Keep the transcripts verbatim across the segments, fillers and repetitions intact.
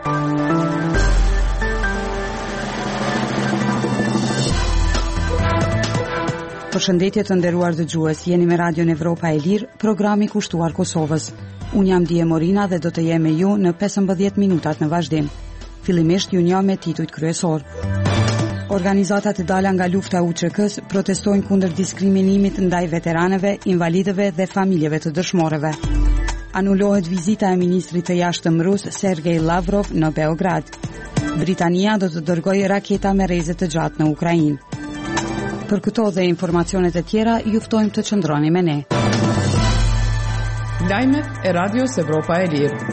Përshëndetje të nderuar dëgjues, jeni me Radion Evropa e Lirë, programi kushtuar Kosovës. Unë jam Dije Morina dhe do të jem me ju në pesëmbëdhjetë minutat në vazhdim. Fillimisht ju njoh me titujt kryesor. Organizatat e dala nga lufta U Q K-s protestojnë kundër diskriminimit ndaj veteranëve, invalidëve dhe familjeve të dëshmorëve. Anulohet vizita e ministrit të jashtëm rus Sergej Lavrov në Beograd. Britania do të dërgojë raketa me rreze të gjatë në Ukrainë. Për këto dhe informacionet e tjera, ju ftojmë të qëndroni me ne. Lajmet e Radios Evropa e Lirë.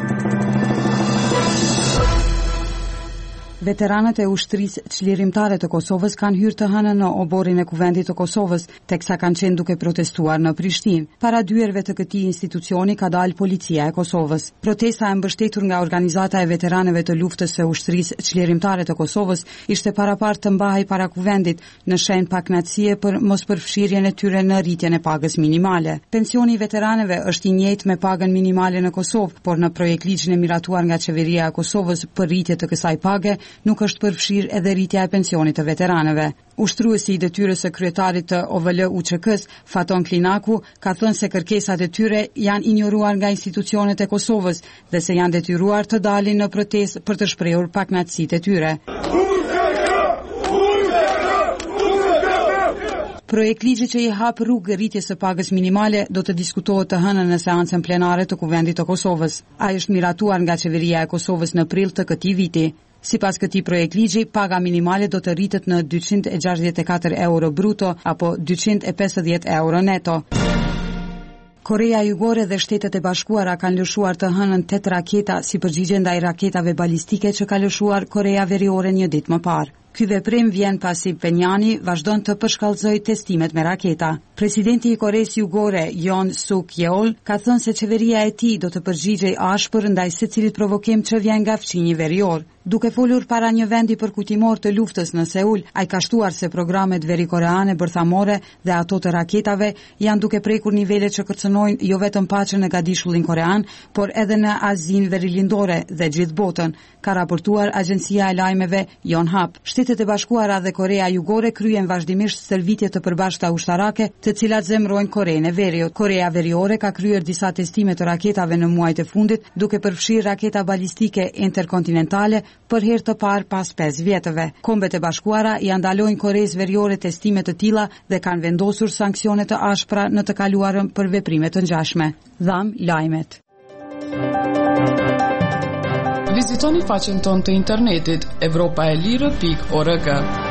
Veteranët e ushtrisë çlirimtare të Kosovës kanë hyrë të hënën në oborin e Kuvendit të Kosovës, teksa kanë qenë duke protestuar në Prishtinë. Para dyerve të këtij institucioni ka dalë policia e Kosovës. Protesta e mbështetur nga organizata e veteranëve të luftës së ushtrisë çlirimtare të Kosovës ishte parapar të mbahej para Kuvendit në shenjë pakënaqësie për mospërfshirjen e tyre në rritjen e pagës minimale. Pensioni i veteranëve është i njëjtë me pagën minimale në Kosovë, por në projektligjin e miratuar nga qeveria e Kosovës për rritje të kësaj page nuk është përfshirë edhe rritja e pensionit të veteranëve. Ushtruesi i detyrës së kryetarit të O V L U Q K-s, Faton Klinaku, ka thënë se kërkesat e tyre janë injoruar nga institucionet e Kosovës dhe se janë detyruar të dalin në protestë për të shprehur pakënaqësitë e tyre. Projektligji që i hap rrugë rritjes së pagës minimale do të diskutohet të hënën në seancën plenare të Kuvendit të Kosovës. Ai është miratuar nga qeveria e Kosovës në prill të këtij viti. Sipas këtij projektligji, paga minimale do të rritet në dyqind e gjashtëdhjetë e katër euro bruto apo dyqind e pesëdhjetë euro neto. Korea Jugore dhe Shtetet e Bashkuara kanë lëshuar të hënën tetë raketa si përgjigje ndaj raketave balistike që ka lëshuar Korea Veriore një ditë më parë. Ky veprim vjen pasi Penjani vazhdon të përshkallëzojë testimet me raketa. Presidenti i Koreas Jugore, Yoon Suk Yeol, ka thënë se qeveria e tij do të përgjigjej ashpër ndaj secilit provokim që vjen nga fqinji verior. Duke folur para një vendi përkujtimor të luftës në Seul, ai ka shtuar se programet verikoreane bërthamore dhe ato të raketave janë duke prekur nivele që kërcënojnë jo vetëm paqen e gadishullin korean, por edhe në Azinë Verilindore dhe gjithë botën, ka raportuar agjencia e lajmeve Yonhap. Shtetet e Bashkuara dhe Korea Jugore kryen vazhdimisht stërvitje të përbashkëta ushtarake, të cilat zemrojnë Korenë e Veriut. Korea Veriore ka kryer disa testime të raketave në muajt e fundit, duke përfshirë raketa balistike interkontinentale për herë të parë pas pesë vjetëve. Kombet e Bashkuara i ndalojnë Koreas Veriore testime të tilla dhe kanë vendosur sanksione të ashpra në të kaluarën për veprime të ngjashme. Dham lajmet. Vizitoni faqen tonë të internetit evropaelire pikë org.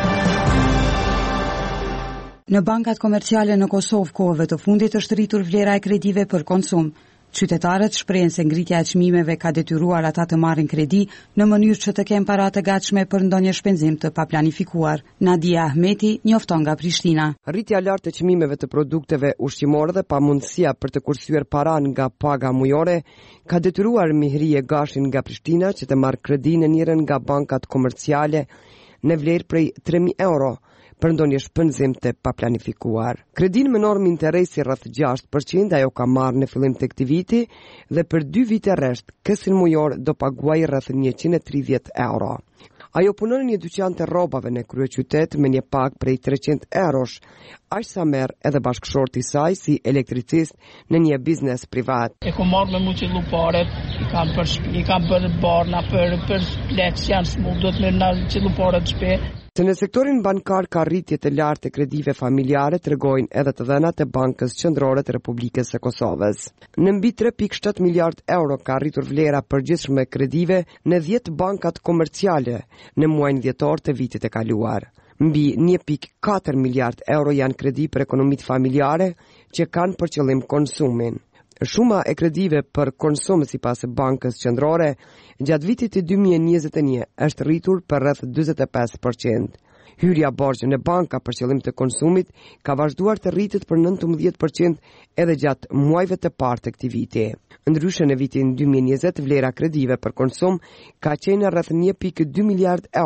Në bankat komerciale në Kosovë kohëve të fundit është rritur vlera e kredive për konsum. Qytetarët shprehen se ngritja e çmimeve ka detyruar ata të marrin kredi në mënyrë që të kenë para të gatshme për ndonjë shpenzim të paplanifikuar. Nadia Ahmeti njofton nga Prishtina. Rritja e lartë e çmimeve të produkteve ushqimore dhe pamundësia për të kursyer para nga paga mujore ka detyruar Mihri Gashin nga Prishtina që të marrë kredi në njërin nga bankat komerciale në vlerë prej tre mijë euro për ndonjë shpenzim të paplanifikuar. Kredin me normë interesi rreth gjashtë përqind ajo ka marrë në fillim të këtij viti dhe për dy vite rresht kësin mujor do paguaj rreth njëqind e tridhjetë euro. Ajo punon në një dyqan të rrobave në kryeqytet me një pagë prej treqind eurosh, aq sa merr edhe bashkëshorti i saj si elektricist në një biznes privat. E kam marrë me mu që luparet, i kam për shtëpi, i kam për barna, për për plec janë smudot me na që luparet shtëpi. Se në sektorin bankar ka rritje të lartë të kredive familjare, tregojnë edhe të dhënat e Bankës Qendrore të Republikës së Kosovës. Në mbi tre pikë shtat miliard euro ka rritur vlera përgjithshme e kredive në dhjetë bankat komerciale në muajin dhjetor të vitit e kaluar. Mbi një pikë katër miliard euro janë kredi për ekonomitë familjare që kanë për qëllim konsumin. Shuma e kredive për konsum sipas së Bankës Qendrore gjatë vitit të dy mijë e njëzet e një është rritur për rreth dyzet e pesë përqind. Hyrja borxhe në banka për qëllim të konsumit ka vazhduar të rritet për nëntëmbëdhjetë përqind edhe gjatë muajve të parë të këtij viti. Ndryshe në vitin dy mijë e njëzet vlera kredive për konsum ka qenë rreth një pikë dy miliard euro,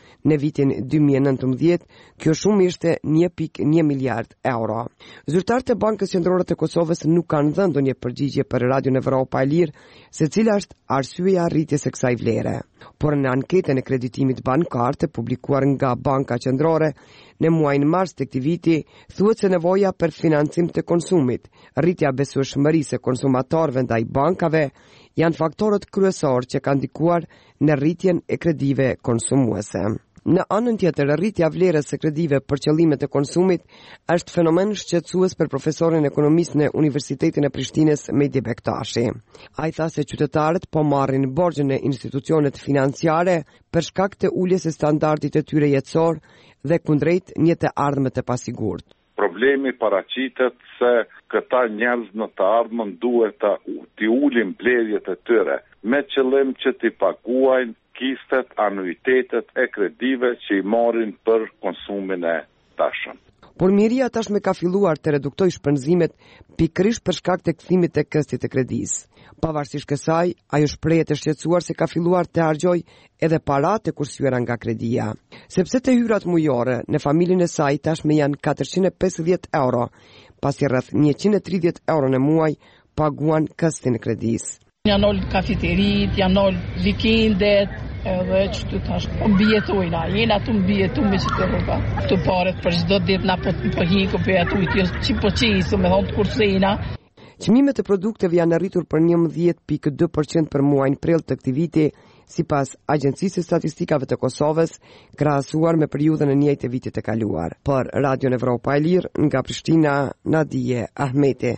në vitin dy mijë e nëntëmbëdhjetë, kjo shumë ishte një pikë një miliard euro. Zyrtarët e Bankës Qendrore të Kosovës nuk kanë dhënë ndonjë përgjigje për Radion Evropa e Lirë se cila është arsyeja rritjes së kësaj vlere. Por në anketën e kreditimit bankar të publikuar nga Banka Qendrore në muajin mars të këtij viti, thuhet se nevoja për financim të konsumit, rritja e besueshmërisë e konsumatorëve ndaj bankave janë faktorët kryesorë që kanë ndikuar në rritjen e kredive konsumuese. Në anën tjetër, rritja vlerës së kredive për qëllime të konsumit është fenomen shqetësues për profesorin ekonomisë në Universitetin e Prishtinës Mehdi Bektashi. Ai tha se qytetarët po marrin borxhe në institucionet financiare për shkak të uljes së standardit të tyre jetësor dhe kundrejt një të ardhme të pasigurt. Problemi paraqitet se këta njerëz në të ardhmen duhet të t'i ulin blerjet e tyre me qëllim që t'i paguajnë kistet, anuitetet e kredive që i marrin për konsumin e tashëm. Por miria tashme ka filluar të reduktoj shpenzimet pikërisht për shkak të kthimit të këstit të kredisë. Pavarësisht kësaj, ajo shprehet të shqetësuar se ka filluar të harxhoj edhe paratë e kursyer nga kredia. Sepse të hyrat mujore në familjen e saj tashme janë katërqind e pesëdhjetë euro, pasi rreth njëqind e tridhjetë euro në muaj paguan këstin e kredisë. Janë ol kafeterit, janë ol vikendet, edhe që të tash po mbijetojna, jena tu mbijetume që të rruga. Të paret për çdo ditë na po po hiku për ato që po qisë, me thonë të kursena. Çmimet e produkteve janë arritur për njëmbëdhjetë pikë dy përqind për muajin prill të këtij viti, sipas Agjencisë së Statistikave të Kosovës, krahasuar me periudhën e njëjtë të vitit të kaluar. Për Radion Evropa e Lirë, nga Prishtina, Nadije Ahmeti.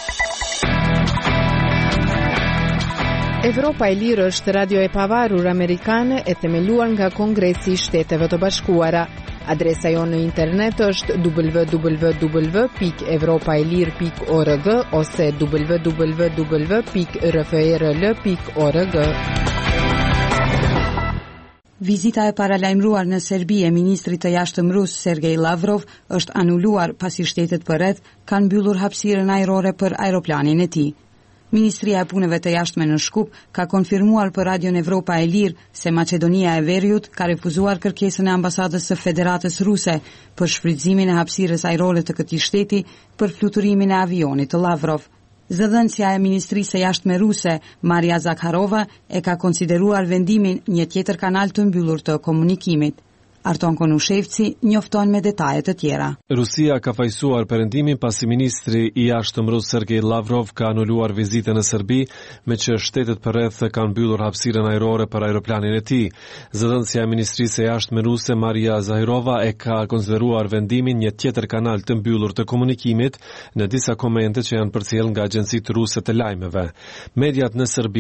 Evropa e Lirë është radio e pavarur amerikane e themeluar nga Kongresi i Shteteve të Bashkuara. Adresa jonë në internet është w w w pikë evropaelir pikë org ose w w w pikë r f r l pikë org. Vizita e paralajmëruar në Serbi e ministrit të jashtëm rus Sergej Lavrov është anuluar pasi shtetet përreth kanë mbyllur hapësirën ajrore për aeroplanin e tij. Ministria e Punëve të Jashtme në Shkup ka konfirmuar për Radion Evropa e Lirë se Maqedonia e Veriut ka refuzuar kërkesën e ambasadës së Federatës Ruse për shfrytëzimin e hapësirës ajrore të këtij shteti për fluturimin e avionit të Lavrov. Zëdhënësja e Ministrisë së Jashtme ruse, Maria Zakharova, e ka konsideruar vendimin një tjetër kanal të mbyllur të komunikimit. Arton Konushevci njofton me detajet të tjera. Rusia ka fajsuar perëndimin pasi ministri i jashtëm rus Sergej Lavrov ka anuluar vizitën në Serbi, me që shtetet përreth kanë mbyllur hapësirën ajrore për aeroplanin e tij. Zëdhënësja e Ministrisë së Jashtme ruse Maria Zakharova e ka konsideruar vendimin një tjetër kanal të mbyllur të komunikimit në disa komente që janë përcjell nga agjencitë ruse të lajmeve. Mediat në Serbi